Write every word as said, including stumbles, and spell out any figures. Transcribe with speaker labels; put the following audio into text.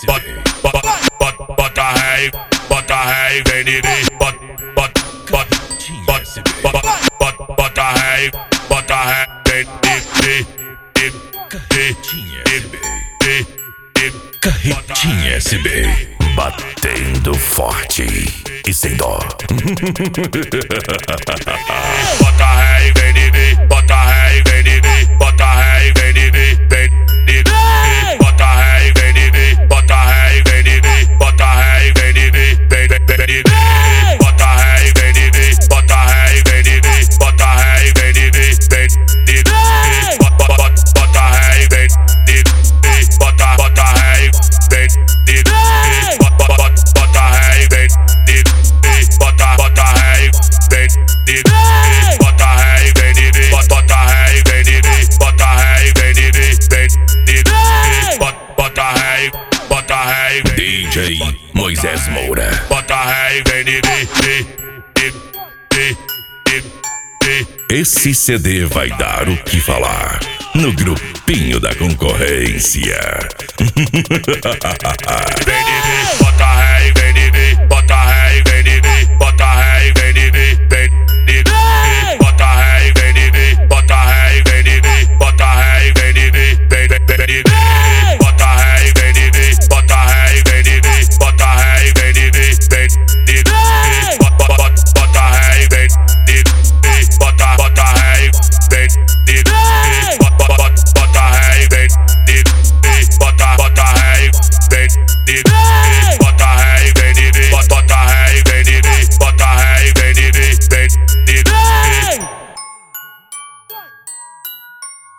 Speaker 1: bota, bota, bota ré, bota ré, vem de mim, bota, bota, bota, bota, bota, bota ré, bota ré, vem de mim,
Speaker 2: Carretinha S B, batendo forte e sem dó.
Speaker 1: Bota ré e vem de mim, bota ré e vem de mim, bota ré e vem de mim, vem de mim. Bota ré e vem de mim, bota ré e vem de mim, bota ré e vem de mim, vem de mim. Bota ré e vem de mim, bota ré e vem de mim, bota ré e vem de mim, vem de mim. Bota ré e vem de mim, bota bota ré e vem de mim, bota bota ré e vem de mim, bota bota ré e vem de mim, bota ré e vem de mim, bota ré e vem de mim, bota ré e vem de mim, vem de mim, bota ré e bota ré e vem
Speaker 2: D J Moisés Moura.
Speaker 1: Bota ré e vem de mim, de de de de.
Speaker 2: Esse C D vai dar o que falar no grupinho da concorrência.
Speaker 1: Vem de mim.